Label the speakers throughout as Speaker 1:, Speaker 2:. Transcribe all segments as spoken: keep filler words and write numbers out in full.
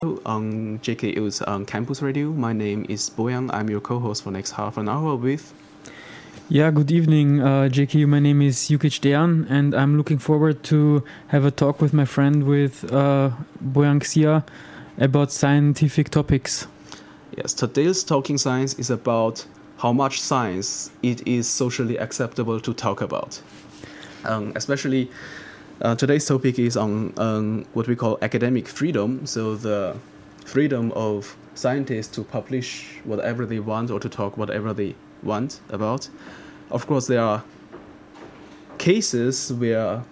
Speaker 1: on J K U's on Campus Radio. My name is Boyang. I'm your co-host for next half an hour with...
Speaker 2: Yeah, good evening, uh, J K U. My name is Jukic Dejan, and I'm looking forward to have a talk with my friend with uh, Boyang Xia about scientific topics.
Speaker 1: Yes, today's Talking Science is about how much science it is socially acceptable to talk about. Um, especially, uh, today's topic is on um, what we call academic freedom, so the freedom of scientists to publish whatever they want or to talk whatever they want about. Of course, there are cases where,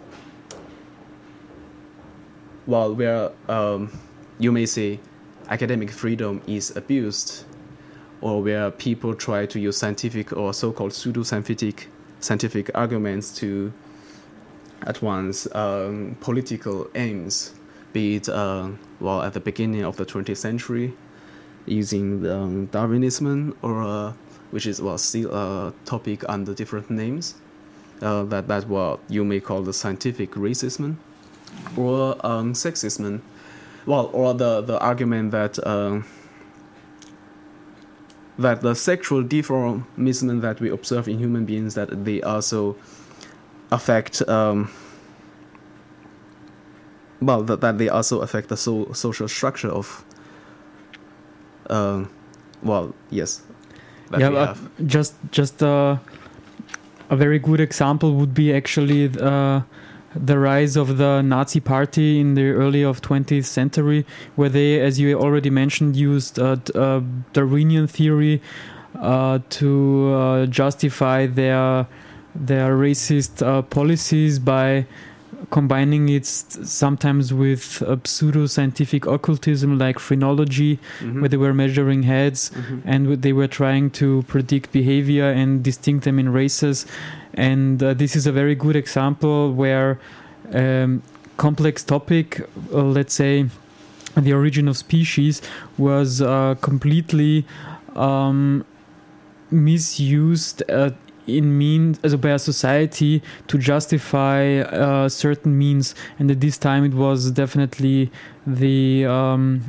Speaker 1: well, where um, you may say academic freedom is abused, or where people try to use scientific or so-called pseudo-scientific scientific arguments to advance um, political aims, be it uh, well at the beginning of the twentieth century, using um, Darwinism, or uh, which is well still a topic under different names, uh, that that what you may call the scientific racism, or um, sexism, well, or the the argument that uh, that the sexual deformism that we observe in human beings, that they also affect um, well that, that they also affect the so, social structure of uh, well yes that
Speaker 2: yeah
Speaker 1: we
Speaker 2: uh,
Speaker 1: have.
Speaker 2: just just uh, a very good example would be actually uh, the rise of the Nazi Party in the early of twentieth century, where they, as you already mentioned, used uh, uh, Darwinian theory uh, to uh, justify their their racist uh, policies by combining it sometimes with uh, pseudo-scientific occultism like phrenology, mm-hmm. where they were measuring heads, mm-hmm. and they were trying to predict behavior and distinct them in races. And uh, this is a very good example where um, complex topic, uh, let's say the origin of species, was uh, completely um, misused uh, in means as a by a society to justify uh, certain means, and at this time it was definitely the um,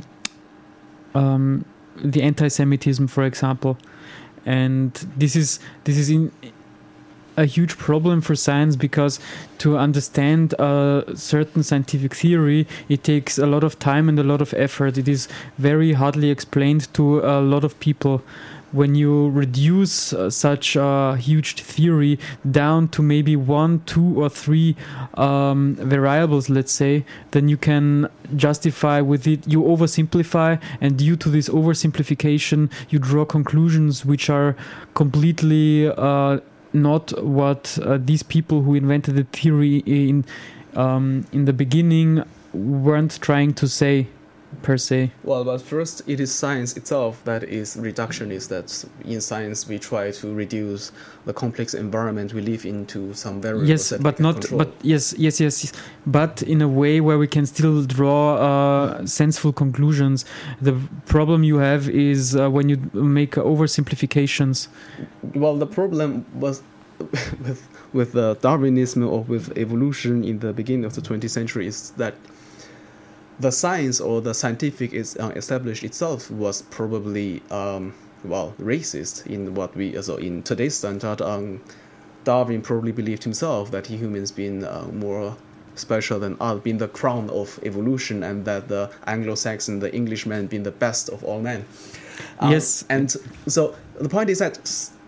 Speaker 2: um, the anti-Semitism, for example, and this is this is in a huge problem for science, because to understand a certain scientific theory, it takes a lot of time and a lot of effort. It is very hardly explained to a lot of people. When you reduce uh, such a huge theory down to maybe one, two, or three um, variables, let's say, then you can justify with it. You oversimplify, and due to this oversimplification, you draw conclusions which are completely uh, not what uh, these people who invented the theory in um, in the beginning weren't trying to say, per se.
Speaker 1: Well, but first, it is science itself that is reductionist. That in science we try to reduce the complex environment we live into some variables.
Speaker 2: Yes,
Speaker 1: that
Speaker 2: but
Speaker 1: we can
Speaker 2: not.
Speaker 1: control.
Speaker 2: But yes, yes, yes. But in a way where we can still draw uh, senseful conclusions. The problem you have is uh, when you make uh, oversimplifications.
Speaker 1: Well, the problem was with with uh, Darwinism or with evolution in the beginning of the twentieth century is that the science or the scientific is uh, established itself was probably um, well racist in what we so in today's standard. Um, Darwin probably believed himself that humans been uh, more special than us, being the crown of evolution, and that the Anglo-Saxon, the Englishman, being the best of all men. Um,
Speaker 2: yes,
Speaker 1: and so the point is that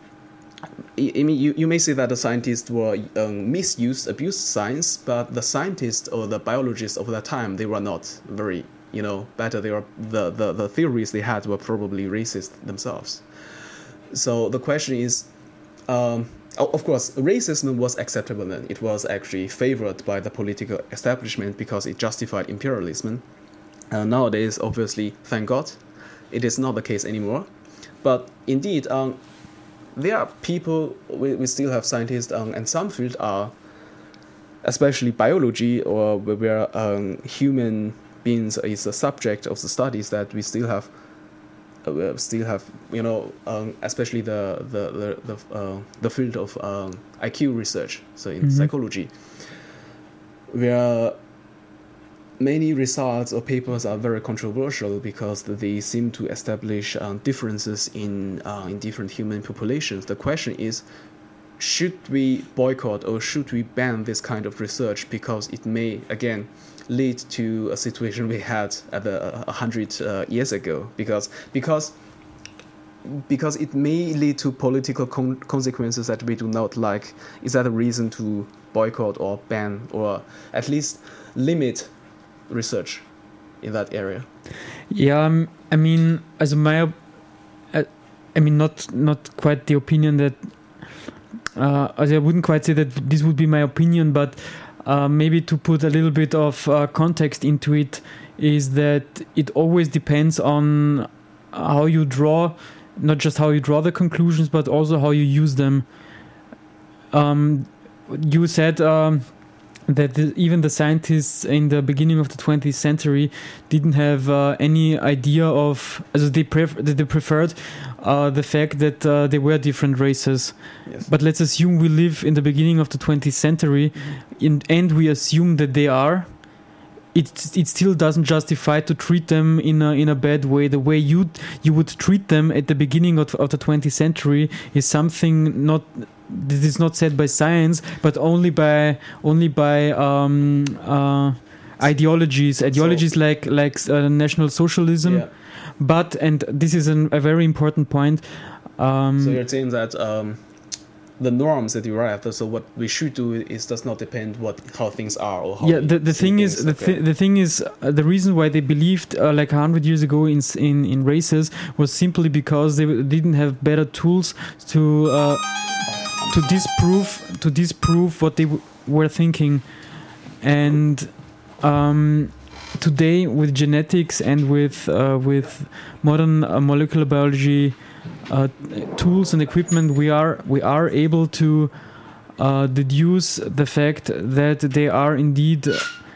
Speaker 1: I mean, you, you may say that the scientists were um, misused, abused science, but the scientists or the biologists of that time, they were not very, you know, better. They were the, the, the theories they had were probably racist themselves. So the question is, um, of course, racism was acceptable then. It was actually favored by the political establishment because it justified imperialism. Uh, nowadays, obviously, thank God, it is not the case anymore. But indeed, um, there are people, we, we still have scientists, um, and some fields are, especially biology, or where um, human beings is the subject of the studies, that we still have, uh, we still have, you know, um, especially the the the the, uh, the field of um, I Q research, so in mm-hmm. psychology, where many results or papers are very controversial because they seem to establish uh, differences in uh, in different human populations. The question is, should we boycott or should we ban this kind of research because it may again lead to a situation we had at a, a hundred uh, years ago? Because because because it may lead to political con- consequences that we do not like. Is that a reason to boycott or ban or at least limit research in that area?
Speaker 2: Yeah, um, I mean, as my, uh, I mean, not not quite the opinion that, uh, as I wouldn't quite say that this would be my opinion, but uh, maybe to put a little bit of uh, context into it, is that it always depends on how you draw, not just how you draw the conclusions, but also how you use them. Um, you said um, that the, even the scientists in the beginning of the twentieth century didn't have uh, any idea of, as they, pref- they preferred uh, the fact that uh, they were different races.
Speaker 1: Yes.
Speaker 2: But let's assume we live in the beginning of the twentieth century, in, and we assume that they are. It it still doesn't justify to treat them in a in a bad way. The way you you would treat them at the beginning of, of the twentieth century is something not that is not said by science, but only by only by um, uh, ideologies. Ideologies so, like like uh, National Socialism.
Speaker 1: Yeah.
Speaker 2: But and this is an, a very important point. Um,
Speaker 1: so you're saying that. Um the norms that you write, so what we should do is does not depend what how things are or how
Speaker 2: yeah the, the thing
Speaker 1: things.
Speaker 2: is the,
Speaker 1: okay.
Speaker 2: th- the thing is uh, the reason why they believed uh, like a hundred years ago in, in in races was simply because they w- didn't have better tools to uh, to disprove to disprove what they w- were thinking. And um, today with genetics and with uh, with modern uh, molecular biology Uh, tools and equipment, we are we are able to uh, deduce the fact that there are indeed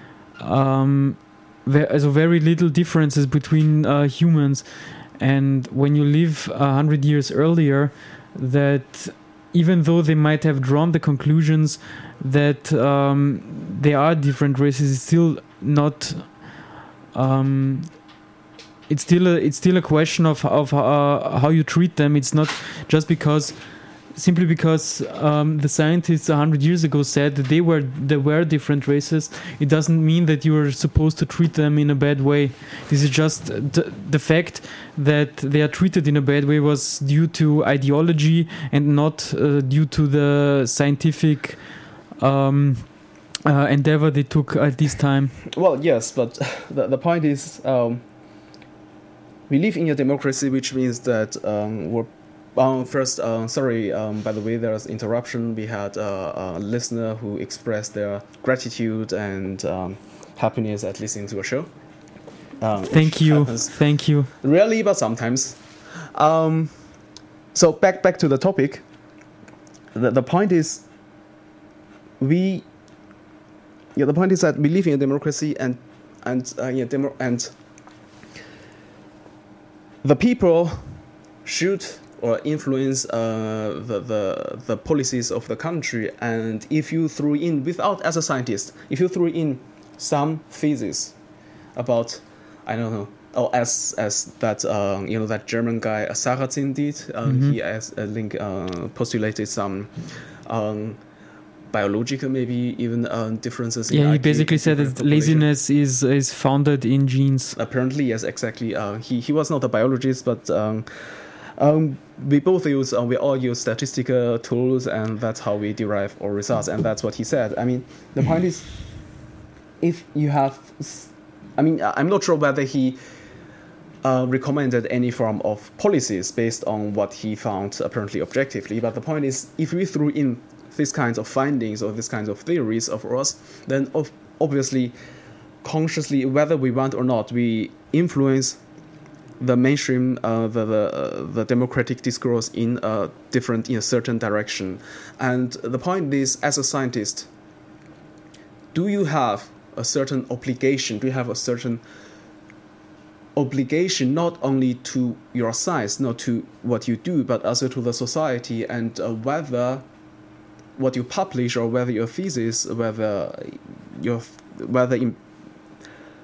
Speaker 2: um, ve- also very little differences between uh, humans. And when you live a hundred years earlier, that even though they might have drawn the conclusions that um, there are different races, it's still not. Um, It's still a, it's still a question of of uh, how you treat them. It's not just because, simply because um, the scientists a hundred years ago said that they were there were different races. It doesn't mean that you are supposed to treat them in a bad way. This is just the, the fact that they are treated in a bad way was due to ideology and not uh, due to the scientific um, uh, endeavor they took at this time.
Speaker 1: Well, yes, but the the point is. Um We live in a democracy, which means that um, we're um, first. Uh, sorry, um, by the way, there's interruption. We had uh, a listener who expressed their gratitude and um, happiness at listening to a show. Um,
Speaker 2: Thank you, thank you.
Speaker 1: Rarely, but sometimes. Um, so back back to the topic. The the point is, we. Yeah, the point is that we live in a democracy, and and uh, yeah, demo- and. The people should or influence uh, the, the the policies of the country, and if you threw in without as a scientist, if you threw in some thesis about, I don't know, oh as as that uh, you know that German guy Sarrazin did, um,
Speaker 2: mm-hmm.
Speaker 1: he as a link uh, postulated some. Um, biological maybe even uh, differences in
Speaker 2: yeah he
Speaker 1: I Q
Speaker 2: basically said that laziness is is founded in genes.
Speaker 1: Apparently, yes, exactly. Uh, he he was not a biologist, but um, um, we both use uh, we all use statistical tools, and that's how we derive our results, and that's what he said. I mean, the point is, if you have, I mean, I'm not sure whether he uh, recommended any form of policies based on what he found apparently objectively, but the point is, if we threw in these kinds of findings or these kinds of theories of us, then of obviously, consciously, whether we want or not, we influence the mainstream, uh, the the, uh, the democratic discourse in a different, in a certain direction. And the point is, as a scientist, do you have a certain obligation? Do you have a certain obligation not only to your science, not to what you do, but also to the society, and uh, whether what you publish or whether your thesis, whether your whether in,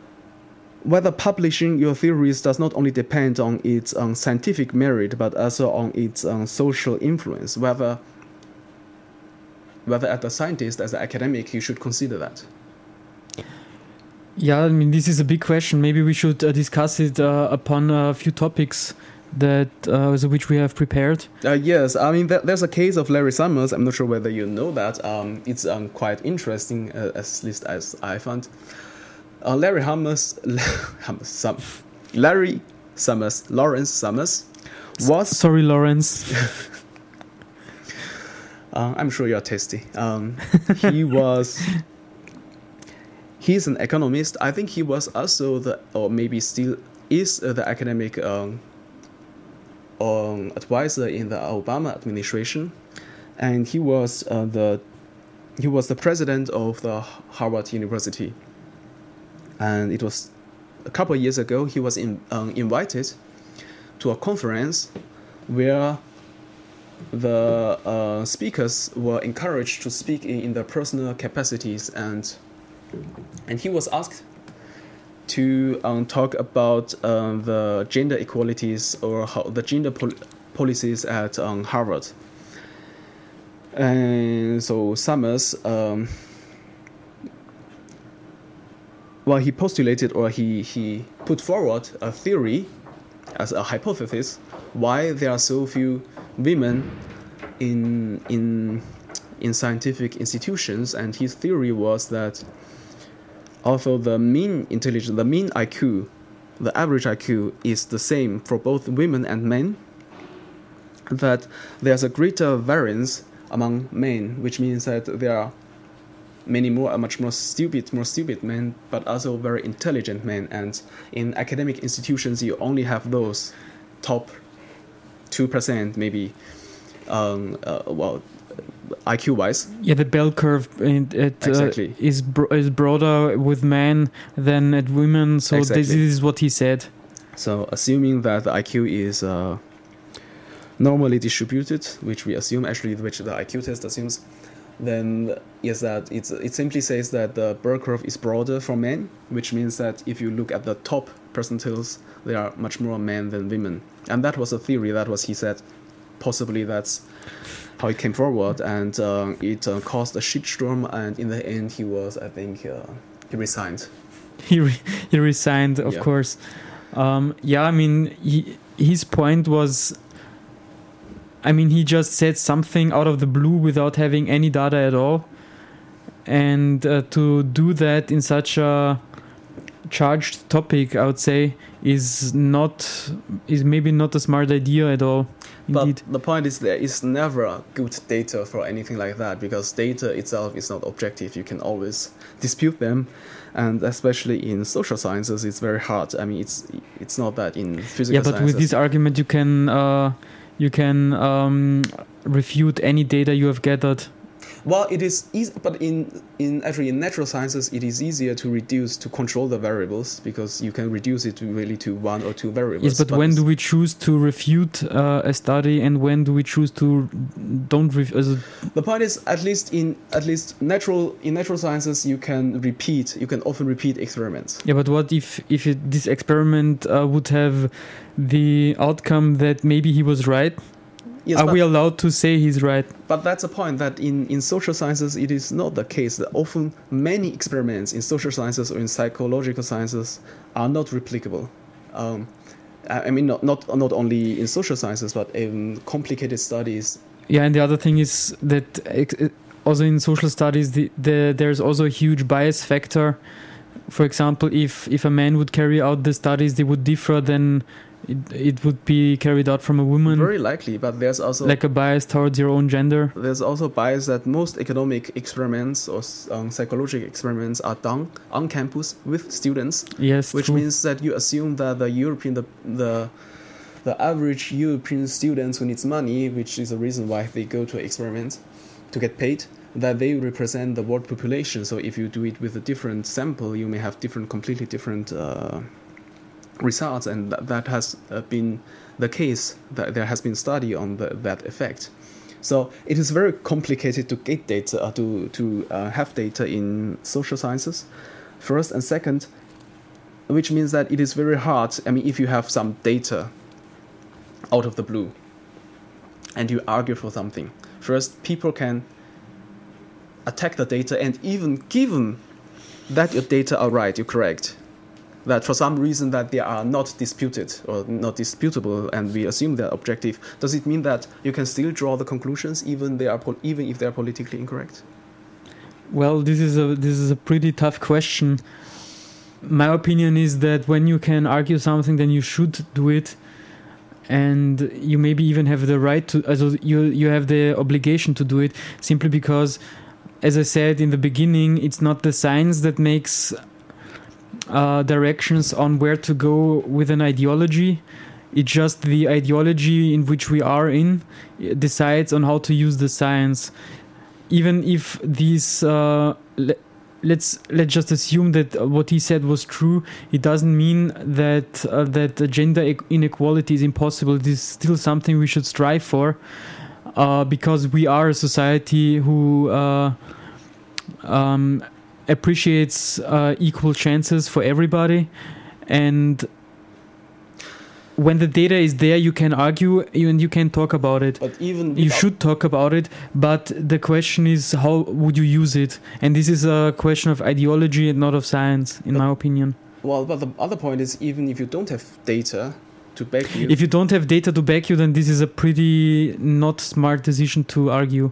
Speaker 1: whether publishing your theories does not only depend on its um, scientific merit, but also on its um, social influence. Whether, whether as a scientist, as an academic, you should consider that.
Speaker 2: Yeah, I mean, this is a big question. Maybe we should uh, discuss it uh, upon a few topics that uh, so which we have prepared.
Speaker 1: Uh, yes, I mean, th- there's a case of Larry Summers. I'm not sure whether you know that. Um, it's um, quite interesting, uh, at least as I found. Uh, Larry Summers, Summers, Sum, Larry Summers, Lawrence Summers, was
Speaker 2: sorry, Lawrence.
Speaker 1: uh, I'm sure you're tasty. Um, he was. He's an economist. I think he was also the, or maybe still is uh, the academic um, um, advisor in the Obama administration, and he was uh, the he was the president of the Harvard University. And it was a couple of years ago. He was in, um, invited to a conference where the uh, speakers were encouraged to speak in, in their personal capacities, and. And he was asked to um, talk about uh, the gender equalities or how the gender pol- policies at um, Harvard. And so Summers, um, well, he postulated or he, he put forward a theory as a hypothesis why there are so few women in in in scientific institutions. And his theory was that although the mean intelligence, the mean I Q, the average I Q is the same for both women and men, that there's a greater variance among men, which means that there are many more, much more stupid, more stupid men, but also very intelligent men. And in academic institutions, you only have those top two percent, maybe, um, uh, well, I Q-wise.
Speaker 2: Yeah, the bell curve it, it,
Speaker 1: exactly.
Speaker 2: uh, is bro- is broader with men than at women. So
Speaker 1: exactly.
Speaker 2: this is what he said.
Speaker 1: So assuming that the I Q is uh, normally distributed, which we assume actually, which the I Q test assumes, then yes, that it's, it simply says that the bell curve is broader for men, which means that if you look at the top percentiles, there are much more men than women. And that was a theory. That was, he said, possibly that's how it came forward, and uh, it uh, caused a shitstorm, and in the end he was, I think, uh, he resigned.
Speaker 2: He re- he resigned, of
Speaker 1: yeah.
Speaker 2: course. Um, yeah, I mean, he, his point was, I mean, he just said something out of the blue without having any data at all, and uh, to do that in such a charged topic, I would say, is not is maybe not a smart idea at all. Indeed.
Speaker 1: But the point is there is never good data for anything like that, because data itself is not objective. You can always dispute them, and especially in social sciences, it's very hard. I mean, it's it's not that in physical
Speaker 2: sciences. Yeah, but
Speaker 1: sciences.
Speaker 2: with this argument, you can uh, you can um, refute any data you have gathered.
Speaker 1: Well, it is easy, but in, in actually in natural sciences, it is easier to reduce, to control the variables, because you can reduce it to really to one or two variables.
Speaker 2: Yes, but, but when do we choose to refute uh, a study, and when do we choose to don't refute?
Speaker 1: The point is, at least in at least natural in natural sciences, you can repeat, you can often repeat experiments.
Speaker 2: Yeah, but what if if it, this experiment uh, would have the outcome that maybe he was right? Yes, Are we allowed to say he's right?
Speaker 1: But that's the point, that in, in social sciences, it is not the case. That often many experiments in social sciences or in psychological sciences are not replicable. Um, I mean, not, not not only in social sciences, but in complicated studies.
Speaker 2: Yeah, and the other thing is that also in social studies, the, the, there's also a huge bias factor. For example, if, if a man would carry out the studies, they would differ than It, it would be carried out from a woman.
Speaker 1: Very likely, but there's also
Speaker 2: like a bias towards your own gender.
Speaker 1: There's also bias that most economic experiments or um, psychological experiments are done on campus with students.
Speaker 2: Yes,
Speaker 1: which
Speaker 2: true.
Speaker 1: means that you assume that the European, the the the average European student who needs money, which is the reason why they go to experiment to get paid, that they represent the world population. So if you do it with a different sample, you may have different, completely different. Uh, results, and th- that has uh, been the case. That there has been study on the, that effect. So it is very complicated to get data, uh, to to uh, have data in social sciences. First and second, which means that it is very hard. I mean, if you have some data out of the blue and you argue for something, first people can attack the data, and even given that your data are right, you're correct, that for some reason that they are not disputed or not disputable, and we assume they're objective, does it mean that you can still draw the conclusions even they are pol- even if they are politically incorrect?
Speaker 2: Well, this is a this is a pretty tough question. My opinion is that when you can argue something, then you should do it, and you maybe even have the right to. Also, you you have the obligation to do it, simply because, as I said in the beginning, it's not the science that makes uh, directions on where to go with an ideology. It's just the ideology in which we are in decides on how to use the science. Even if these, uh, le- let's let's just assume that what he said was true, it doesn't mean that uh, that gender e- inequality is impossible. It is still something we should strive for, uh, because we are a society who uh, um, appreciates uh, equal chances for everybody, and when the data is there, you can argue and you can talk about it.
Speaker 1: But even
Speaker 2: you should talk about it, but the question is, how would you use it? And this is a question of ideology and not of science, in
Speaker 1: but,
Speaker 2: my opinion.
Speaker 1: Well, but the other point is, even if you don't have data to back you...
Speaker 2: If you don't have data to back you, then this is a pretty not smart decision to argue.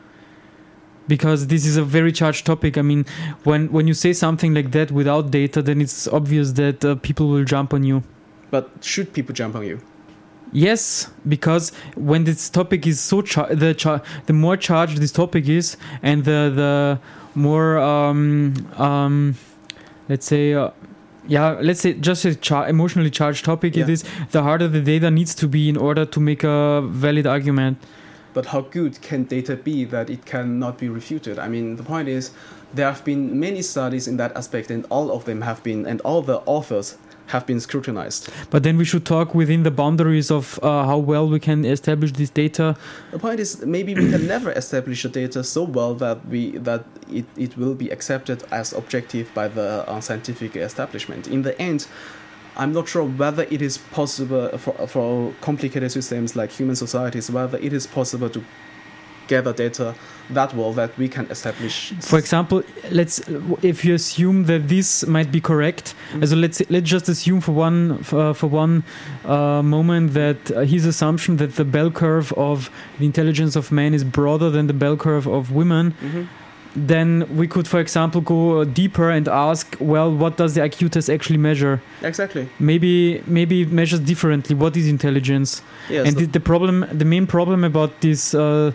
Speaker 2: Because this is a very charged topic. I mean, when, when you say something like that without data, then it's obvious that uh, people will jump on you.
Speaker 1: But should people jump on you?
Speaker 2: Yes, because when this topic is so char- the char- the more charged this topic is, and the the more um, um, let's say uh, yeah, let's say just a char- emotionally charged topic
Speaker 1: yeah.
Speaker 2: it is, the harder the data needs to be in order to make a valid argument.
Speaker 1: But how good can data be that it cannot be refuted? I mean, the point is, there have been many studies in that aspect, and all of them have been, and all the authors have been scrutinized.
Speaker 2: But then we should talk within the boundaries of uh, how well we can establish this data.
Speaker 1: The point is, maybe we can never establish the data so well that we that it, it will be accepted as objective by the uh, scientific establishment. In the end, I'm not sure whether it is possible for, for complicated systems like human societies, whether it is possible to gather data that well that we can establish.
Speaker 2: For example, let's if you assume that this might be correct, mm-hmm. so let's let's just assume for one for, for one uh, moment that uh, his assumption that the bell curve of the intelligence of men is broader than the bell curve of women. Mm-hmm. Then we could, for example, go deeper and ask, well, what does the I Q test actually measure?
Speaker 1: Exactly.
Speaker 2: Maybe maybe it measures differently. What is intelligence?
Speaker 1: Yes,
Speaker 2: and the, the problem, the main problem about these uh,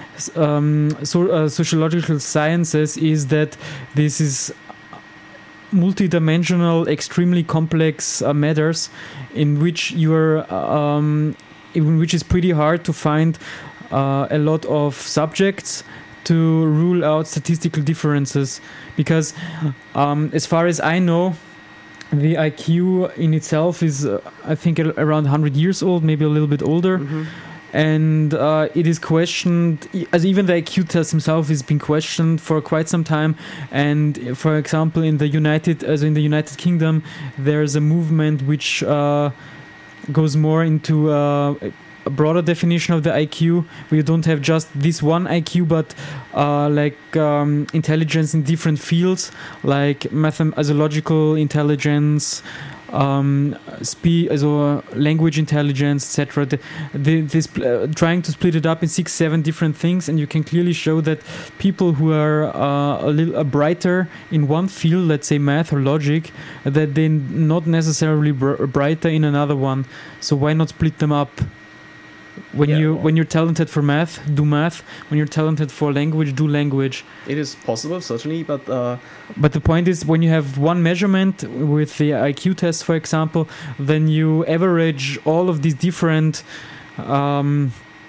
Speaker 2: um, so, uh, sociological sciences is that this is multidimensional, extremely complex uh, matters, in which you are, um, in which is pretty hard to find uh, a lot of subjects to rule out statistical differences, because um, as far as I know, the I Q in itself is uh, I think around one hundred years old, maybe a little bit older. Mm-hmm. And uh, it is questioned, as even the I Q test himself has been questioned for quite some time. And for example, in the United, as in the United Kingdom, there's a movement which uh, goes more into uh, a broader definition of the I Q, where you don't have just this one I Q, but uh, like um, intelligence in different fields, like mathematical intelligence, um, spe- also language intelligence, et cetera. The, the, this uh, trying to split it up in six, seven different things, and you can clearly show that people who are uh, a little uh, brighter in one field, let's say math or logic, that they're not necessarily br- brighter in another one. So why not split them up? When yeah, you well, when you're talented for math, do math. When you're talented for language, do language.
Speaker 1: It is possible, certainly, but uh,
Speaker 2: but the point is, when you have one measurement with the I Q test, for example, then you average all of these different um,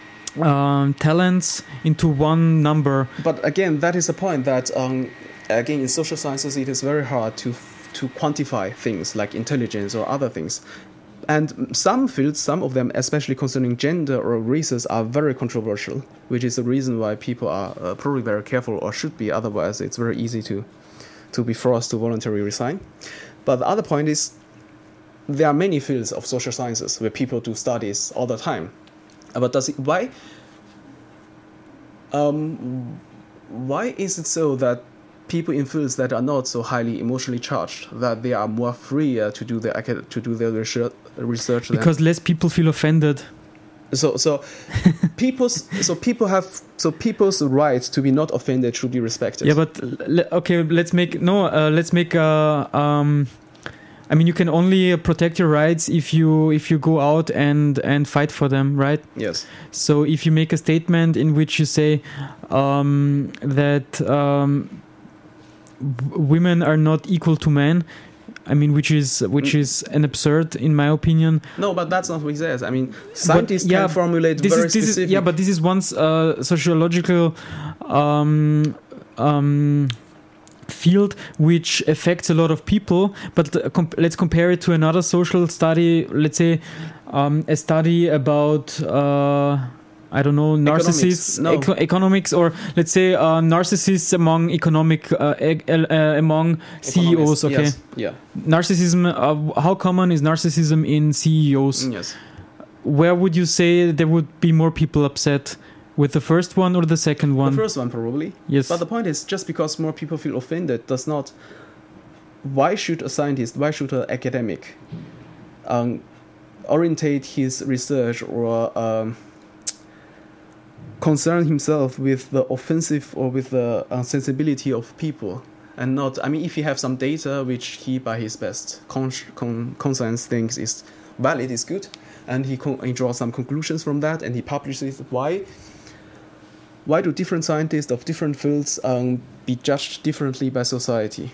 Speaker 2: um, talents into one number.
Speaker 1: But again, that is the point. That um, again, in social sciences, it is very hard to to quantify things like intelligence or other things. And some fields, some of them, especially concerning gender or races, are very controversial, which is the reason why people are uh, probably very careful, or should be. Otherwise, it's very easy to, to be forced to voluntarily resign. But the other point is, there are many fields of social sciences where people do studies all the time. But does it, why um, why is it so that people in fields that are not so highly emotionally charged, that they are more freer to do their to do their research research
Speaker 2: because
Speaker 1: than,
Speaker 2: less people feel offended.
Speaker 1: So so people's so people have so people's rights to be not offended should be respected.
Speaker 2: Yeah, but le- okay, let's make no, uh, let's make. Uh, um, I mean, you can only protect your rights if you if you go out and and fight for them, right?
Speaker 1: Yes.
Speaker 2: So if you make a statement in which you say um, that um, w- women are not equal to men. I mean, which is which is an absurd, in my opinion.
Speaker 1: No, but that's not what he says. I mean, scientists
Speaker 2: but, yeah,
Speaker 1: can formulate
Speaker 2: this
Speaker 1: very
Speaker 2: is, this
Speaker 1: specific.
Speaker 2: Is, yeah, but this is one uh, sociological um, um, field which affects a lot of people. But uh, comp- let's compare it to another social study. Let's say um, a study about. Uh, I don't know, narcissists,
Speaker 1: economics, no.
Speaker 2: eco- economics, or let's say uh, narcissists among economic, uh, e- uh, among C E Os. Okay,
Speaker 1: yes. Yeah.
Speaker 2: Narcissism. Uh, how common is narcissism in C E Os?
Speaker 1: Yes.
Speaker 2: Where would you say there would be more people upset? With the first one or the second one?
Speaker 1: The first one, probably.
Speaker 2: Yes.
Speaker 1: But the point is, just because more people feel offended does not. Why should a scientist? Why should an academic um, orientate his research or um, concern himself with the offensive or with the uh, sensibility of people, and not, I mean, if he have some data which he by his best con- con- conscience thinks is valid, is good, and he, con- he draws some conclusions from that and he publishes it. Why why do different scientists of different fields um, be judged differently by society?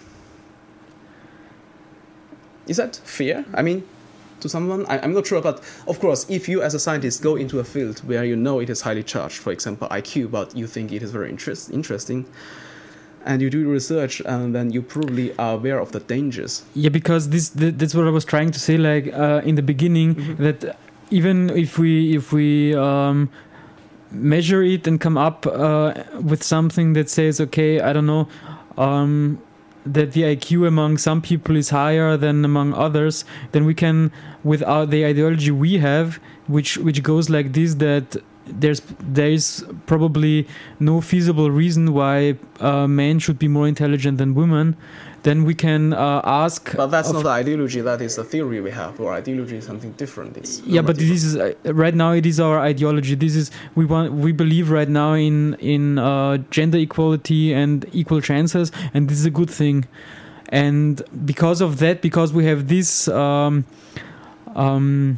Speaker 1: Is that fair? I mean, to someone, I, I'm not sure, but of course, if you as a scientist go into a field where you know it is highly charged, for example, I Q, but you think it is very interest, interesting, and you do research, and then you probably are aware of the dangers.
Speaker 2: Yeah, because this th- that's what I was trying to say, like uh, in the beginning, mm-hmm. that even if we if we um, measure it and come up uh, with something that says, okay, I don't know, um, that the I Q among some people is higher than among others, then we can, with our, the ideology we have, which which goes like this, that there's there is probably no feasible reason why uh, men should be more intelligent than women, then we can uh, ask.
Speaker 1: But that's not the ideology. That is the theory we have. Or ideology is something different. It's
Speaker 2: yeah, but this is uh, right now. It is our ideology. This is we want. We believe right now in in uh, gender equality and equal chances, and this is a good thing. And because of that, because we have this. Um, um,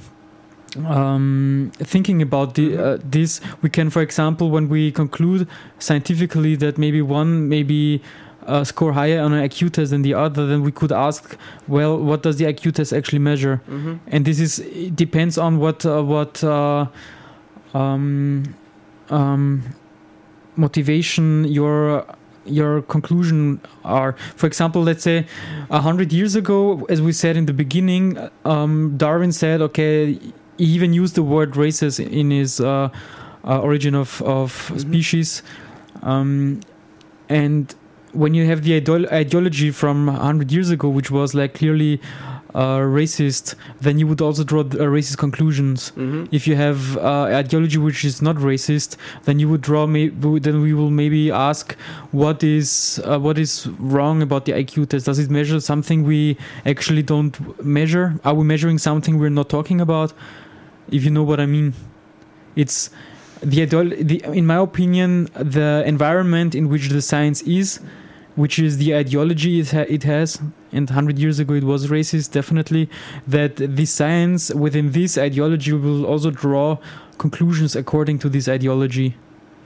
Speaker 2: Um, thinking about the, uh, this, we can, for example, when we conclude scientifically that maybe one maybe uh, score higher on an I Q test than the other, then we could ask, well, what does the I Q test actually measure? Mm-hmm. And this is it depends on what uh, what uh, um, um, motivation your your conclusion are. For example, let's say a hundred years ago, as we said in the beginning, um, Darwin said, okay. He even used the word races in his uh, uh, Origin of, of mm-hmm. Species. Um, and when you have the ideolo- ideology from one hundred years ago, which was like clearly uh, racist, then you would also draw uh, racist conclusions. Mm-hmm. If you have uh, ideology which is not racist, then you would draw. May- then we will maybe ask, what is uh, what is wrong about the I Q test? Does it measure something we actually don't measure? Are we measuring something we're not talking about? If you know what I mean, it's the, ideolo- the in my opinion, the environment in which the science is, which is the ideology it, ha- it has, and one hundred years ago it was racist, definitely, that this science within this ideology will also draw conclusions according to this ideology.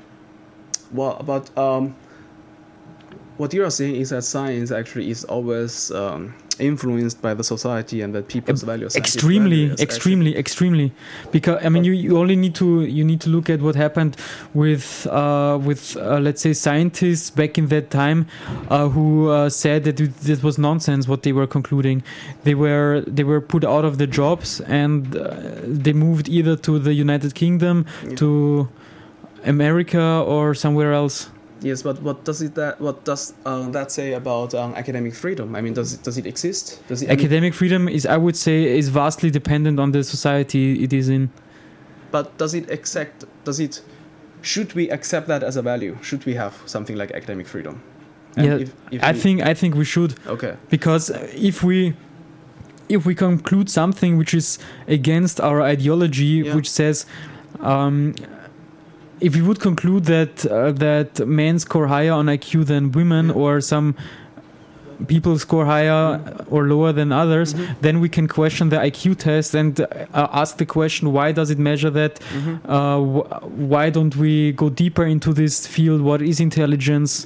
Speaker 1: Well, but um, what you are saying is that science actually is always um, influenced by the society and that people's values.
Speaker 2: Extremely,
Speaker 1: values,
Speaker 2: extremely, actually. extremely. Because I mean, you, you only need to you need to look at what happened with uh, with uh, let's say scientists back in that time uh, who uh, said that it, this was nonsense what they were concluding. They were they were put out of their jobs and uh, they moved either to the United Kingdom, yeah. to America, or somewhere else.
Speaker 1: Yes, but what does it that what does uh, that say about um, academic freedom? I mean, does it, does it exist? Does it? I
Speaker 2: academic
Speaker 1: mean,
Speaker 2: freedom is, I would say, is vastly dependent on the society it is in.
Speaker 1: But does it accept? Does it? Should we accept that as a value? Should we have something like academic freedom?
Speaker 2: And yeah, if, if I we, think I think we should.
Speaker 1: Okay.
Speaker 2: Because if we if we conclude something which is against our ideology, yeah. which says. Um, If we would conclude that uh, that men score higher on I Q than women, yeah. or some people score higher mm-hmm. or lower than others, mm-hmm. then we can question the I Q test and uh, ask the question: why does it measure that? Mm-hmm. Uh, wh- why don't we go deeper into this field? What is intelligence?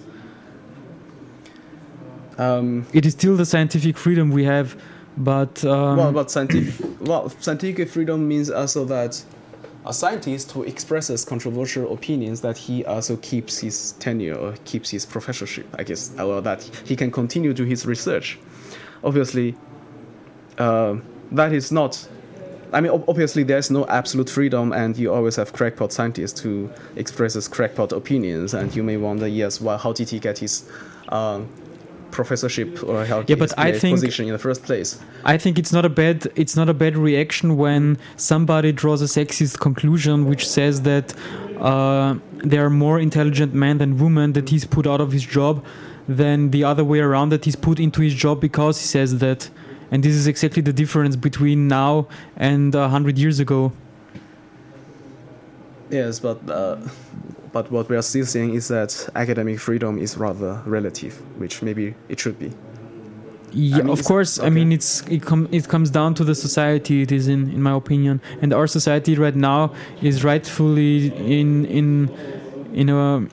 Speaker 2: Um, it is still the scientific freedom we have, but um,
Speaker 1: well, but scientific well, scientific freedom means also that a scientist who expresses controversial opinions, that he also keeps his tenure or keeps his professorship, I guess, or that he can continue to his research. Obviously, uh, that is not. I mean, obviously, there's no absolute freedom, and you always have crackpot scientists who expresses crackpot opinions, and you may wonder, yes, well, how did he get his um, professorship or how
Speaker 2: yeah, but I think,
Speaker 1: position in the first place?
Speaker 2: I think it's not a bad it's not a bad reaction when somebody draws a sexist conclusion which says that uh, there are more intelligent men than women, that he's put out of his job, than the other way around, that he's put into his job because he says that. And this is exactly the difference between now and a hundred years ago.
Speaker 1: Yes, but uh, but what we are still saying is that academic freedom is rather relative, which maybe it should be.
Speaker 2: Yeah, I mean, of course. Okay. I mean, it's it, com- it comes down to the society it is in, in my opinion. And our society right now is rightfully in in in a.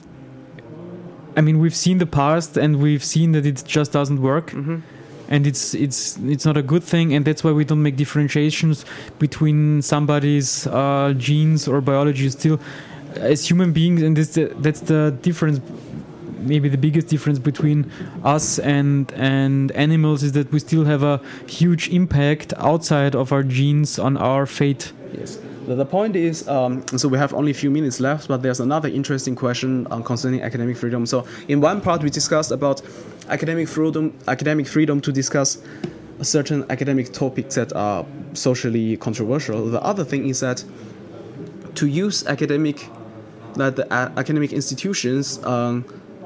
Speaker 2: I mean, we've seen the past, and we've seen that it just doesn't work. Mm-hmm. And it's it's it's not a good thing, and that's why we don't make differentiations between somebody's uh, genes or biology. Still, as human beings, and this, that's the difference, maybe the biggest difference between us and and animals, is that we still have a huge impact outside of our genes on our fate.
Speaker 1: Yes. The point is, um, so we have only a few minutes left, but there's another interesting question um, concerning academic freedom. So in one part we discussed about academic freedom, academic freedom to discuss certain academic topics that are socially controversial. The other thing is that to use academic, that the uh, academic institutions, um,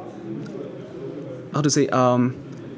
Speaker 1: how to say, um,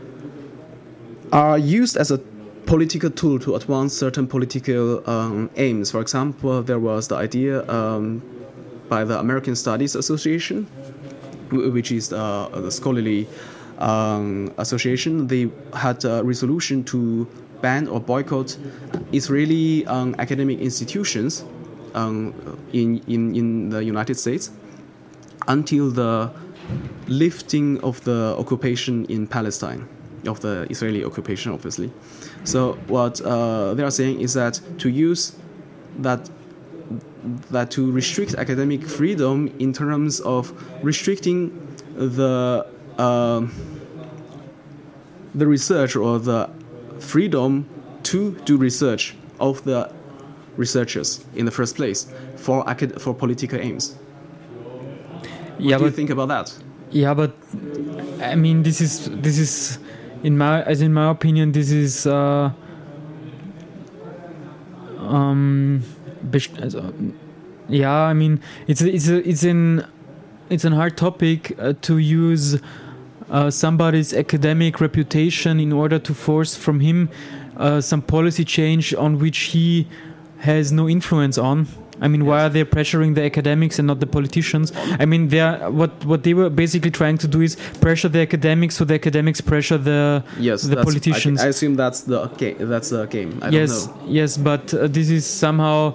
Speaker 1: are used as a political tool to advance certain political um, aims. For example, there was the idea um, by the American Studies Association, which is uh, the scholarly um, association. They had a resolution to ban or boycott Israeli um, academic institutions um, in, in, in the United States until the lifting of the occupation in Palestine, of the Israeli occupation, obviously. So what uh, they are saying is that to use that that to restrict academic freedom in terms of restricting the uh, the research or the freedom to do research of the researchers in the first place for acad- for political aims. What
Speaker 2: yeah,
Speaker 1: do you think about that?
Speaker 2: Yeah, but I mean, this is this is. In my, as in my opinion, this is uh, um, yeah. I mean, it's it's a, it's an it's an hard topic uh, to use uh, somebody's academic reputation in order to force from him uh, some policy change on which he has no influence on. I mean, why are they pressuring the academics and not the politicians? I mean, they are, what what they were basically trying to do is pressure the academics, so the academics pressure the
Speaker 1: yes,
Speaker 2: the politicians.
Speaker 1: I, I assume that's the okay, that's the game. I
Speaker 2: yes,
Speaker 1: don't know.
Speaker 2: yes, but uh, this is somehow,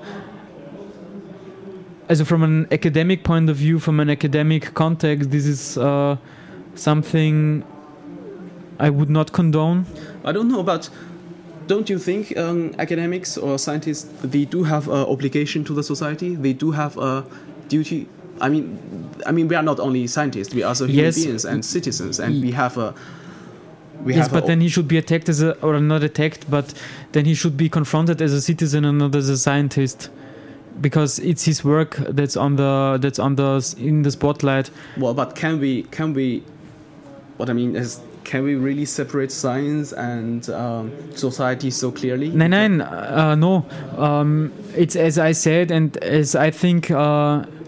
Speaker 2: as from an academic point of view, from an academic context, this is uh, something I would not condone.
Speaker 1: I don't know, but don't you think um, academics or scientists, they do have an obligation to the society? They do have a duty. I mean, I mean, we are not only scientists; we are also human
Speaker 2: yes.
Speaker 1: beings and citizens, and we have a. We
Speaker 2: yes,
Speaker 1: have
Speaker 2: but
Speaker 1: a,
Speaker 2: then he should be attacked as a, or not attacked, but then he should be confronted as a citizen and not as a scientist. because it's his work that's on the that's on the in the spotlight.
Speaker 1: Well, but can we can we? What I mean is, can we really separate science and um, society so clearly?
Speaker 2: Nein, nein, uh, no. Um, it's as I said, and as I think. Uh,